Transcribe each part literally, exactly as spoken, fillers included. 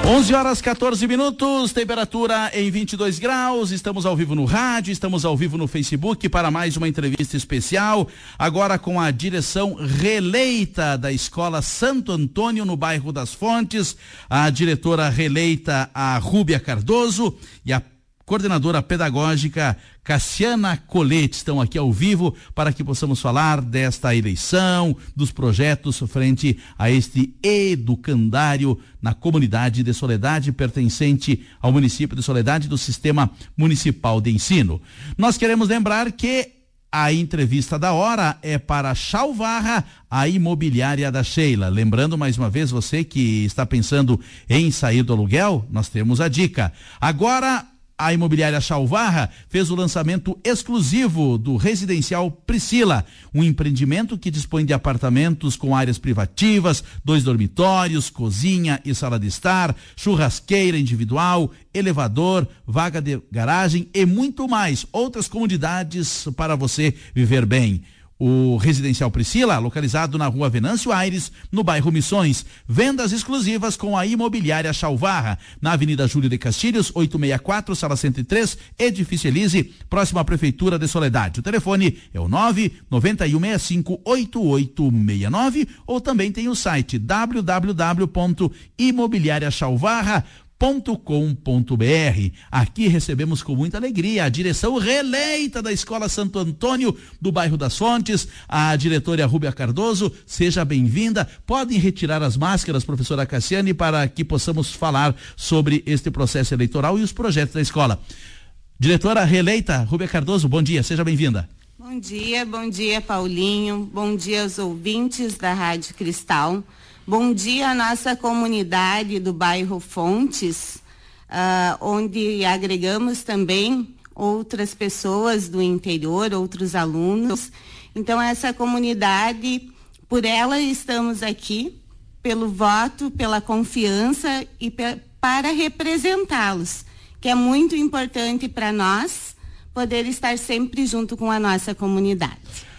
onze horas quatorze minutos, temperatura em vinte e dois graus, estamos ao vivo no rádio, estamos ao vivo no Facebook para mais uma entrevista especial, agora com a direção reeleita da Escola Santo Antônio no bairro das Fontes, a diretora reeleita, a Rúbia Cardoso, e a coordenadora pedagógica Cassiana Colete estão aqui ao vivo para que possamos falar desta eleição, dos projetos frente a este educandário na comunidade de Soledade, pertencente ao município de Soledade do Sistema Municipal de Ensino. Nós queremos lembrar que a entrevista da hora é para Chalvarra, a imobiliária da Sheila. Lembrando mais uma vez, você que está pensando em sair do aluguel, nós temos a dica. Agora, a imobiliária Chalvarra fez o lançamento exclusivo do Residencial Priscila, um empreendimento que dispõe de apartamentos com áreas privativas, dois dormitórios, cozinha e sala de estar, churrasqueira individual, elevador, vaga de garagem e muito mais, outras comodidades para você viver bem. O Residencial Priscila, localizado na rua Venâncio Aires, no bairro Missões. Vendas exclusivas com a imobiliária Chalvarra, na Avenida Júlio de Castilhos, oitocentos e sessenta e quatro, sala cento e três, Edifício Elise, próximo à Prefeitura de Soledade. O telefone é o nove nove um seis cinco oito oito seis nove, ou também tem o site w w w ponto imobiliária chalvarra ponto com ponto b r. Aqui recebemos com muita alegria a direção reeleita da Escola Santo Antônio do bairro das Fontes, a diretora Rúbia Cardoso. Seja bem-vinda. Podem retirar as máscaras, professora Cassiane, para que possamos falar sobre este processo eleitoral e os projetos da escola. Diretora reeleita Rúbia Cardoso, bom dia, seja bem-vinda. Bom dia, bom dia, Paulinho, bom dia aos ouvintes da Rádio Cristal. Bom dia à nossa comunidade do bairro Fontes, uh, onde agregamos também outras pessoas do interior, outros alunos. Então, essa comunidade, por ela estamos aqui, pelo voto, pela confiança e pe- para representá-los, que é muito importante para nós poder estar sempre junto com a nossa comunidade.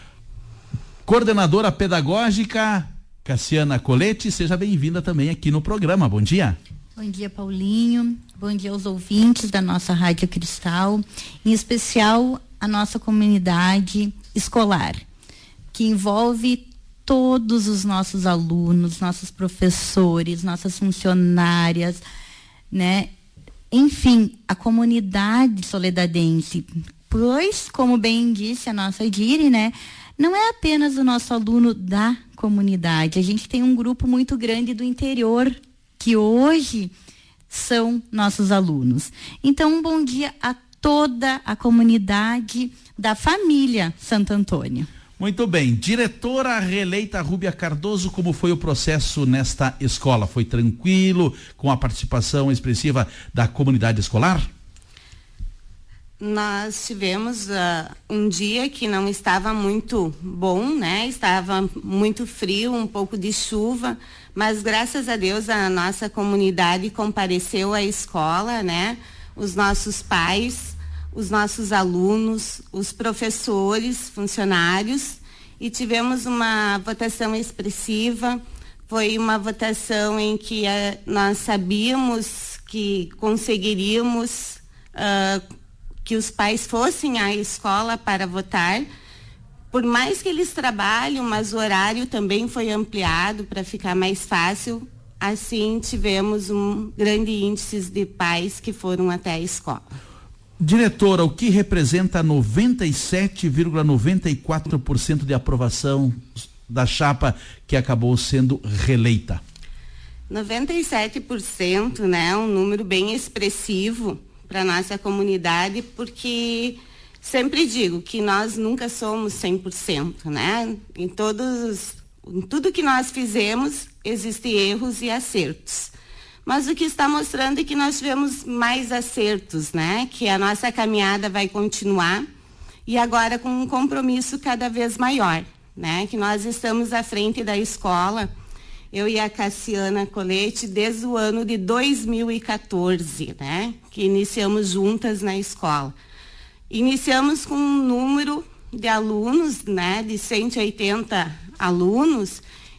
Coordenadora pedagógica Cassiana Colete, seja bem-vinda também aqui no programa. Bom dia. Bom dia, Paulinho. Bom dia aos ouvintes da nossa Rádio Cristal, em especial a nossa comunidade escolar, que envolve todos os nossos alunos, nossos professores, nossas funcionárias, né? Enfim, a comunidade soledadense, pois, como bem disse a nossa Diri, né? Não é apenas o nosso aluno da comunidade, a gente tem um grupo muito grande do interior que hoje são nossos alunos. Então, um bom dia a toda a comunidade da família Santo Antônio. Muito bem, diretora reeleita Rúbia Cardoso, como foi o processo nesta escola? Foi tranquilo, com a participação expressiva da comunidade escolar? Nós tivemos uh, um dia que não estava muito bom, né? Estava muito frio, um pouco de chuva, mas graças a Deus a nossa comunidade compareceu à escola, né? Os nossos pais, os nossos alunos, os professores, funcionários, e tivemos uma votação expressiva. Foi uma votação em que uh, nós sabíamos que conseguiríamos uh, que os pais fossem à escola para votar, por mais que eles trabalhem, mas o horário também foi ampliado para ficar mais fácil. Assim, tivemos um grande índice de pais que foram até a escola. Diretora, o que representa noventa e sete vírgula noventa e quatro por cento de aprovação da chapa que acabou sendo reeleita? noventa e sete por cento, né? Um número bem expressivo para nossa comunidade, porque sempre digo que nós nunca somos cem por cento, né? Em todos, em tudo que nós fizemos, existem erros e acertos. Mas o que está mostrando é que nós tivemos mais acertos, né? Que a nossa caminhada vai continuar, e agora com um compromisso cada vez maior, né? Que nós estamos à frente da escola, eu e a Cassiana Colete, desde o ano de dois mil e quatorze, né? Que iniciamos juntas na escola. Iniciamos com um número de alunos, né? De cento e oitenta alunos,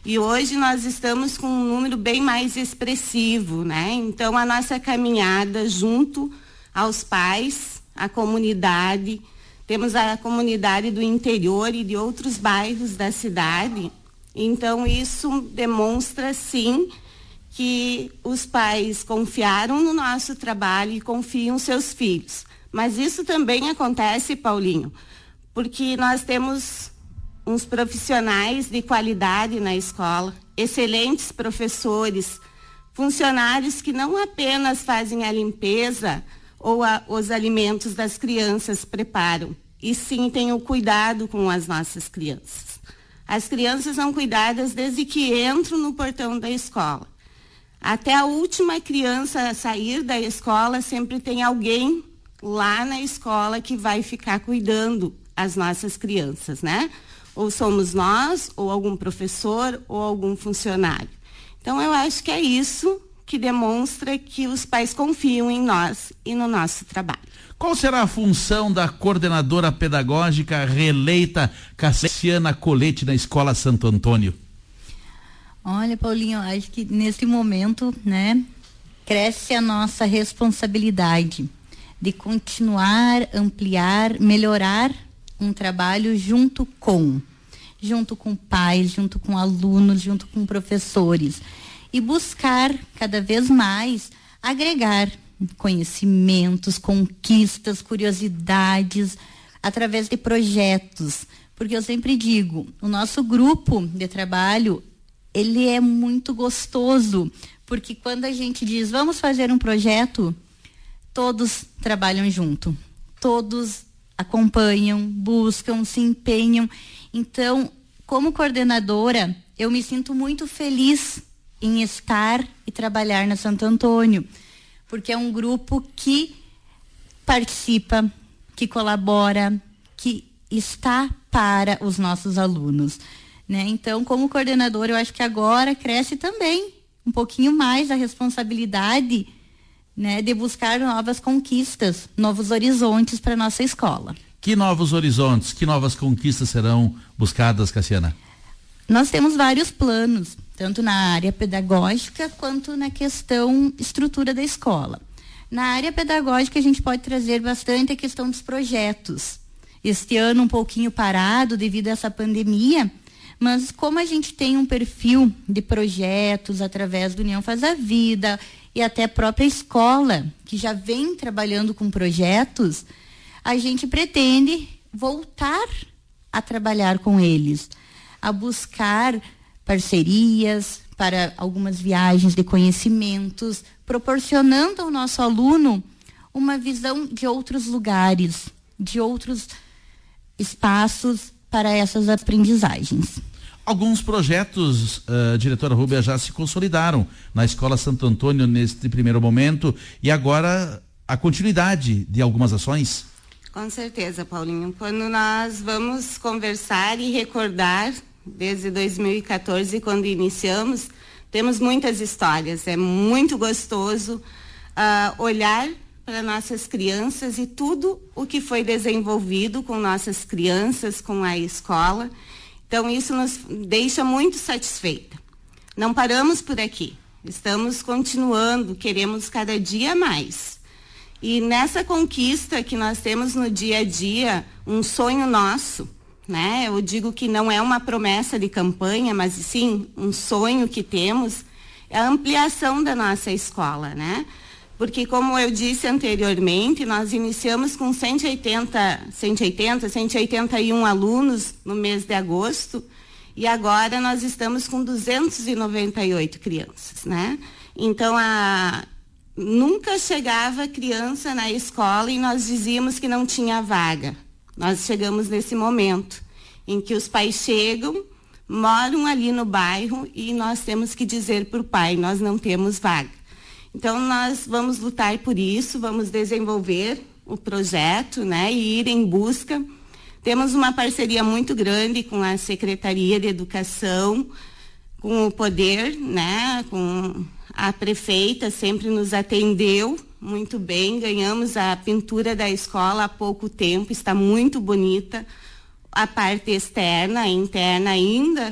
E hoje nós estamos com um número bem mais expressivo, né? Então a nossa caminhada junto aos pais, à comunidade, temos a comunidade do interior e de outros bairros da cidade. Então isso demonstra sim que os pais confiaram no nosso trabalho e confiam nos seus filhos. Mas isso também acontece, Paulinho, porque nós temos uns profissionais de qualidade na escola, excelentes professores, funcionários que não apenas fazem a limpeza ou a, os alimentos das crianças preparam, e sim têm o cuidado com as nossas crianças. As crianças são cuidadas desde que entram no portão da escola. Até a última criança sair da escola, sempre tem alguém lá na escola que vai ficar cuidando as nossas crianças, né? Ou somos nós, ou algum professor, ou algum funcionário. Então, eu acho que é isso que demonstra que os pais confiam em nós e no nosso trabalho. Qual será a função da coordenadora pedagógica reeleita Cassiana Colete na Escola Santo Antônio? Olha, Paulinho, acho que nesse momento, né, cresce a nossa responsabilidade de continuar, ampliar, melhorar um trabalho junto com, junto com pais, junto com alunos, junto com professores, e buscar cada vez mais agregar conhecimentos, conquistas, curiosidades, através de projetos, porque eu sempre digo, o nosso grupo de trabalho, ele é muito gostoso, porque quando a gente diz, vamos fazer um projeto, todos trabalham junto, todos acompanham, buscam, se empenham. Então, como coordenadora, eu me sinto muito feliz em estar e trabalhar na Santo Antônio, porque é um grupo que participa, que colabora, que está para os nossos alunos, né? Então, como coordenadora, eu acho que agora cresce também um pouquinho mais a responsabilidade, né, de buscar novas conquistas, novos horizontes para nossa escola. Que novos horizontes, que novas conquistas serão buscadas, Cassiana? Nós temos vários planos, tanto na área pedagógica quanto na questão estrutura da escola. Na área pedagógica, a gente pode trazer bastante a questão dos projetos. Este ano um pouquinho parado devido a essa pandemia, mas como a gente tem um perfil de projetos através do União Faz a Vida e até a própria escola, que já vem trabalhando com projetos, a gente pretende voltar a trabalhar com eles, a buscar parcerias para algumas viagens de conhecimentos, proporcionando ao nosso aluno uma visão de outros lugares, de outros espaços para essas aprendizagens. Alguns projetos, uh, diretora Rúbia, já se consolidaram na Escola Santo Antônio neste primeiro momento, e agora a continuidade de algumas ações? Com certeza, Paulinho. Quando nós vamos conversar e recordar, desde dois mil e quatorze, quando iniciamos, temos muitas histórias. É muito gostoso uh, olhar para nossas crianças e tudo o que foi desenvolvido com nossas crianças, com a escola. Então, isso nos deixa muito satisfeita. Não paramos por aqui. Estamos continuando, queremos cada dia mais. E nessa conquista que nós temos no dia a dia, um sonho nosso, né? Eu digo que não é uma promessa de campanha, mas sim um sonho que temos, é a ampliação da nossa escola, né? Porque, como eu disse anteriormente, nós iniciamos com cento e oitenta, cento e oitenta, cento e oitenta e um alunos no mês de agosto, e agora nós estamos com duzentas e noventa e oito crianças, né? Então, a, nunca chegava criança na escola e nós dizíamos que não tinha vaga. Nós chegamos nesse momento em que os pais chegam, moram ali no bairro e nós temos que dizer para o pai, nós não temos vaga. Então, nós vamos lutar por isso, vamos desenvolver o projeto, né, e ir em busca. Temos uma parceria muito grande com a Secretaria de Educação, com o Poder, né, com a prefeita, sempre nos atendeu muito bem. Ganhamos a pintura da escola há pouco tempo, está muito bonita. A parte externa, a interna ainda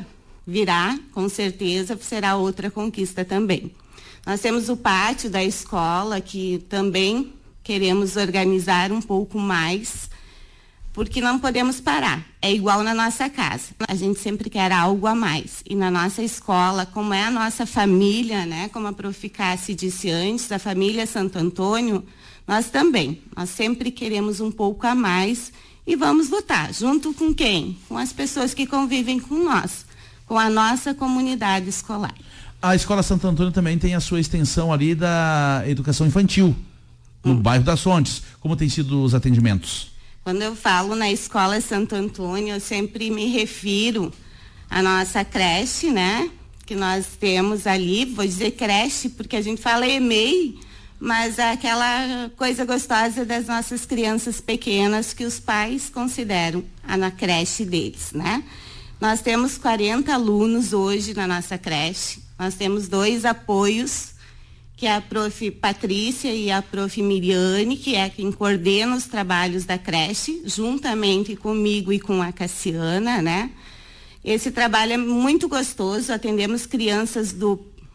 virá, com certeza, será outra conquista também. Nós temos o pátio da escola, que também queremos organizar um pouco mais, porque não podemos parar. É igual na nossa casa. A gente sempre quer algo a mais. E na nossa escola, como é a nossa família, né, como a prof Cássia disse antes, a família Santo Antônio, nós também. Nós sempre queremos um pouco a mais e vamos lutar. Junto com quem? Com as pessoas que convivem com nós, com a nossa comunidade escolar. A Escola Santo Antônio também tem a sua extensão ali da educação infantil, no hum. bairro das Fontes. Como tem sido os atendimentos? Quando eu falo na Escola Santo Antônio, eu sempre me refiro à nossa creche, né? Que nós temos ali, vou dizer creche, porque a gente fala E M E I, mas é aquela coisa gostosa das nossas crianças pequenas que os pais consideram a na creche deles, né? Nós temos quarenta alunos hoje na nossa creche, nós temos dois apoios, que é a prof Patrícia e a prof Miriane, que é quem coordena os trabalhos da creche, juntamente comigo e com a Cassiana, né? Esse trabalho é muito gostoso, atendemos crianças do,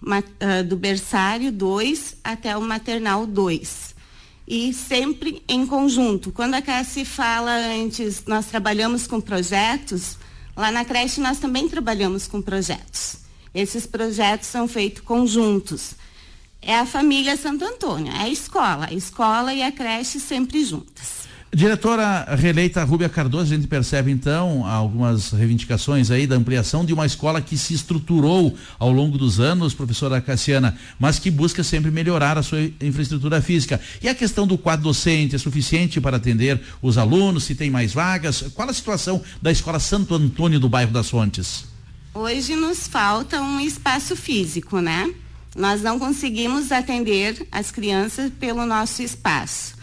uh, do berçário dois até o maternal dois. E sempre em conjunto. Quando a Cassi fala antes, nós trabalhamos com projetos, lá na creche nós também trabalhamos com projetos. Esses projetos são feitos conjuntos. É a família Santo Antônio, é a escola, a escola e a creche sempre juntas. Diretora reeleita Rúbia Cardoso, a gente percebe então algumas reivindicações aí da ampliação de uma escola que se estruturou ao longo dos anos, professora Cassiana, mas que busca sempre melhorar a sua infraestrutura física. E a questão do quadro docente é suficiente para atender os alunos, se tem mais vagas? Qual a situação da Escola Santo Antônio do bairro das Fontes? Hoje nos falta um espaço físico, né? Nós não conseguimos atender as crianças pelo nosso espaço.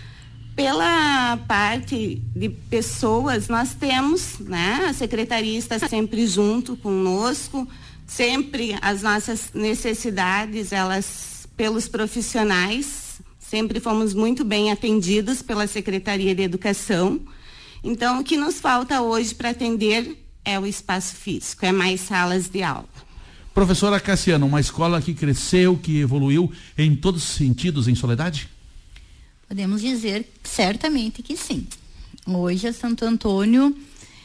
Pela parte de pessoas, nós temos, né? A secretaria está sempre junto conosco, sempre as nossas necessidades, elas, pelos profissionais, sempre fomos muito bem atendidos pela Secretaria de Educação. Então, o que nos falta hoje para atender é o espaço físico, é mais salas de aula. Professora Cassiana, uma escola que cresceu, que evoluiu em todos os sentidos em Soledade? Podemos dizer certamente que sim. Hoje a Santo Antônio,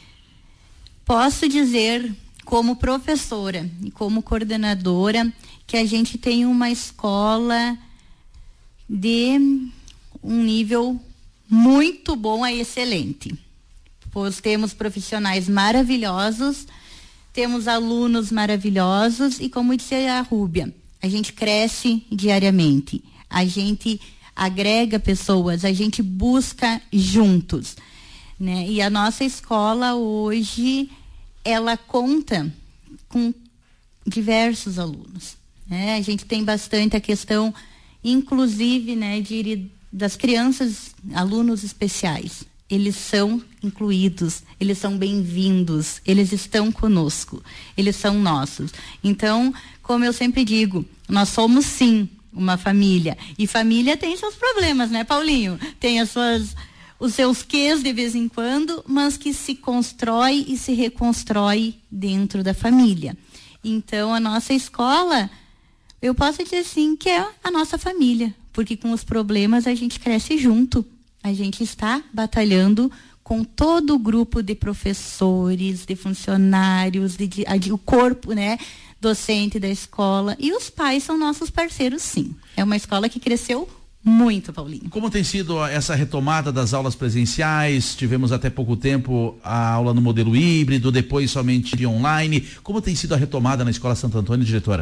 posso dizer como professora e como coordenadora que a gente tem uma escola de um nível muito bom a excelente. Pois temos profissionais maravilhosos, temos alunos maravilhosos e, como disse a Rúbia, a gente cresce diariamente, a gente agrega pessoas, a gente busca juntos, né? E a nossa escola hoje, ela conta com diversos alunos, né? A gente tem bastante a questão, inclusive, né, de, das crianças, alunos especiais. Eles são incluídos, eles são bem-vindos, eles estão conosco, eles são nossos. Então, como eu sempre digo, nós somos sim uma família. E família tem seus problemas, né, Paulinho? Tem as suas, os seus quês de vez em quando, mas que se constrói e se reconstrói dentro da família. Então, a nossa escola, eu posso dizer sim que é a nossa família, porque com os problemas a gente cresce junto. A gente está batalhando com todo o grupo de professores, de funcionários, de, de, de, o corpo, né, docente da escola. E os pais são nossos parceiros, sim. É uma escola que cresceu muito, Paulinho. Como tem sido essa retomada das aulas presenciais? Tivemos até pouco tempo a aula no modelo híbrido, depois somente online. Como tem sido a retomada na Escola Santo Antônio, diretora?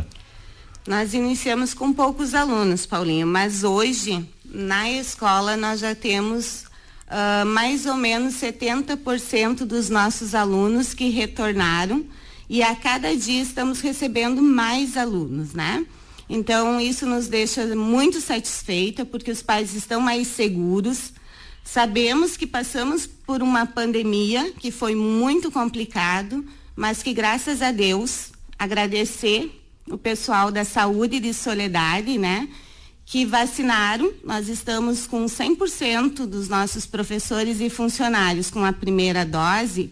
Nós iniciamos com poucos alunos, Paulinho, mas hoje na escola nós já temos uh, mais ou menos setenta por cento dos nossos alunos que retornaram e a cada dia estamos recebendo mais alunos, né? Então isso nos deixa muito satisfeita porque os pais estão mais seguros. Sabemos que passamos por uma pandemia que foi muito complicado, mas que graças a Deus, agradecer o pessoal da saúde de Soledade, né? Que vacinaram, nós estamos com cem por cento dos nossos professores e funcionários com a primeira dose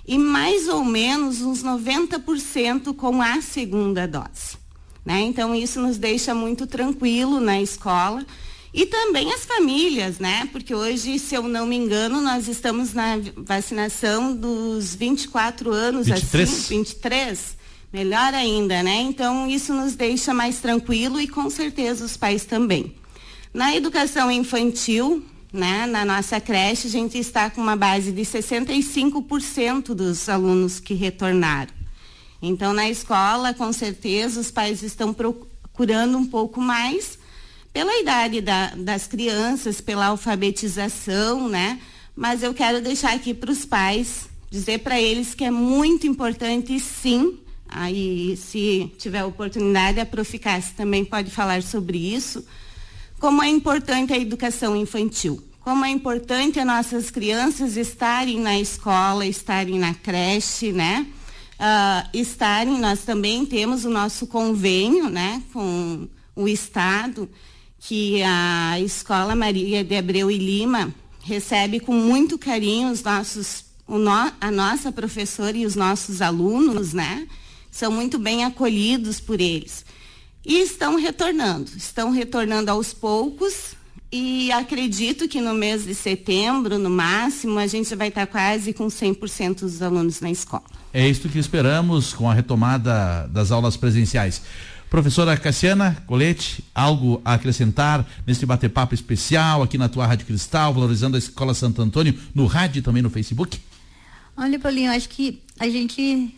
e mais ou menos uns noventa por cento com a segunda dose, né? Então isso nos deixa muito tranquilo na escola e também as famílias, né? Porque hoje, se eu não me engano, nós estamos na vacinação dos vinte e quatro anos, vinte e três. assim, vinte e três, melhor ainda, né? Então isso nos deixa mais tranquilo e com certeza os pais também. Na educação infantil, né, na nossa creche, a gente está com uma base de sessenta e cinco por cento dos alunos que retornaram. Então, na escola, com certeza, os pais estão procurando um pouco mais pela idade da, das crianças, pela alfabetização, né? Mas eu quero deixar aqui para os pais, dizer para eles que é muito importante, sim, aí, se tiver oportunidade, a Prof Cássia também pode falar sobre isso, como é importante a educação infantil, como é importante as nossas crianças estarem na escola, estarem na creche, né? Uh, estarem, nós também temos o nosso convênio, né, com o Estado, que a Escola Maria de Abreu e Lima recebe com muito carinho os nossos, o no, a nossa professora e os nossos alunos, né? São muito bem acolhidos por eles. E estão retornando, estão retornando aos poucos e acredito que no mês de setembro, no máximo, a gente vai estar quase com cem por cento dos alunos na escola. É isso que esperamos com a retomada das aulas presenciais. Professora Cassiana Colete, algo a acrescentar nesse bate-papo especial aqui na tua Rádio Cristal, valorizando a Escola Santo Antônio, no rádio e também no Facebook? Olha, Paulinho, acho que a gente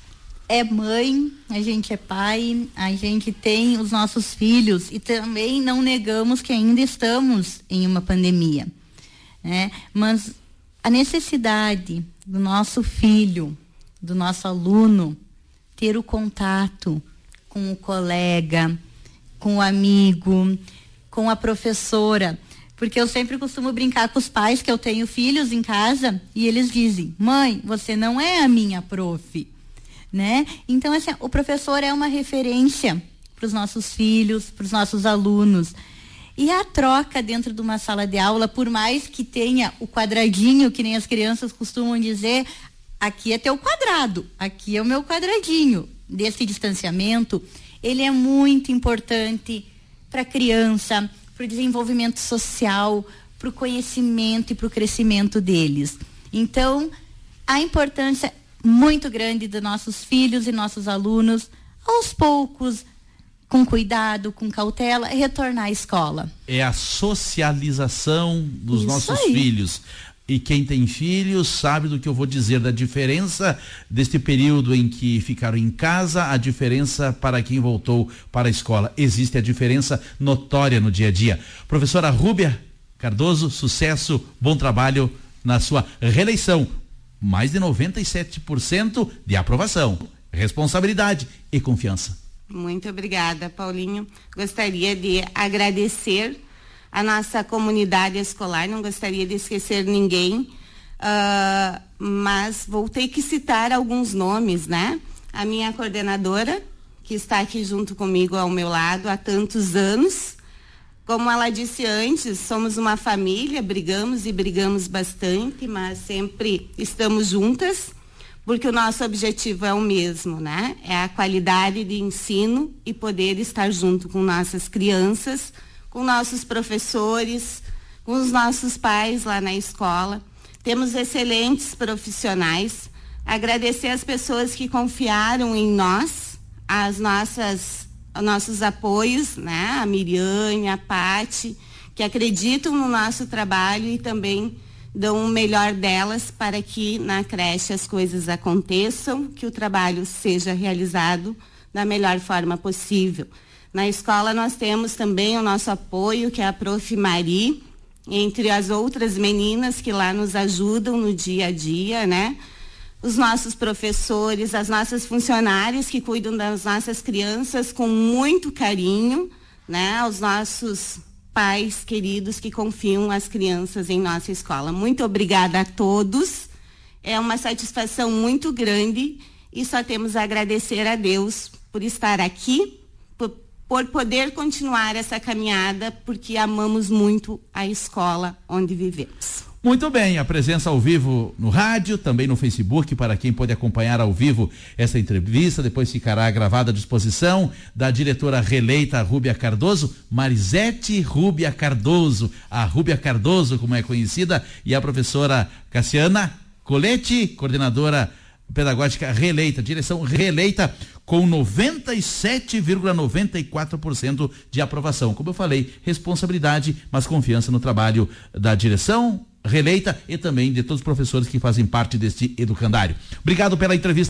é mãe, a gente é pai, a gente tem os nossos filhos e também não negamos que ainda estamos em uma pandemia, né? Mas a necessidade do nosso filho, do nosso aluno, ter o contato com o colega, com o amigo, com a professora, porque eu sempre costumo brincar com os pais que eu tenho filhos em casa e eles dizem: mãe, você não é a minha prof. Né? Então, assim, o professor é uma referência para os nossos filhos, para os nossos alunos. E a troca dentro de uma sala de aula, por mais que tenha o quadradinho, que nem as crianças costumam dizer, aqui é teu quadrado, aqui é o meu quadradinho. Desse distanciamento, ele é muito importante para a criança, para o desenvolvimento social, para o conhecimento e para o crescimento deles. Então, a importância muito grande dos nossos filhos e nossos alunos, aos poucos, com cuidado, com cautela, retornar à escola. É a socialização dos Isso nossos aí. filhos. E quem tem filhos sabe do que eu vou dizer, da diferença deste período em que ficaram em casa, a diferença para quem voltou para a escola. Existe a diferença notória no dia a dia. Professora Rúbia Cardoso, sucesso, bom trabalho na sua reeleição. Mais de noventa e sete por cento de aprovação, responsabilidade e confiança. Muito obrigada, Paulinho. Gostaria de agradecer a nossa comunidade escolar, não gostaria de esquecer ninguém, uh, mas vou ter que citar alguns nomes, né? A minha coordenadora, que está aqui junto comigo ao meu lado há tantos anos. Como ela disse antes, somos uma família, brigamos e brigamos bastante, mas sempre estamos juntas, porque o nosso objetivo é o mesmo, né? É a qualidade de ensino e poder estar junto com nossas crianças, com nossos professores, com os nossos pais lá na escola. Temos excelentes profissionais. Agradecer as pessoas que confiaram em nós, as nossas nossos apoios, né? A Miriane, a Pati, que acreditam no nosso trabalho e também dão o melhor delas para que na creche as coisas aconteçam, que o trabalho seja realizado da melhor forma possível. Na escola nós temos também o nosso apoio, que é a Prof Mari, entre as outras meninas que lá nos ajudam no dia a dia, né? Os nossos professores, as nossas funcionárias que cuidam das nossas crianças com muito carinho, né? Os nossos pais queridos que confiam as crianças em nossa escola. Muito obrigada a todos. É uma satisfação muito grande e só temos a agradecer a Deus por estar aqui, por, por poder continuar essa caminhada, porque amamos muito a escola onde vivemos. Muito bem, a presença ao vivo no rádio, também no Facebook, para quem pode acompanhar ao vivo essa entrevista, depois ficará gravada à disposição da diretora reeleita Rúbia Cardoso, Marisete Rúbia Cardoso, a Rúbia Cardoso, como é conhecida, e a professora Cassiana Colete, coordenadora pedagógica reeleita, direção reeleita, com noventa e sete vírgula noventa e quatro por cento de aprovação. Como eu falei, responsabilidade, mas confiança no trabalho da direção reeleita e também de todos os professores que fazem parte deste educandário. Obrigado pela entrevista.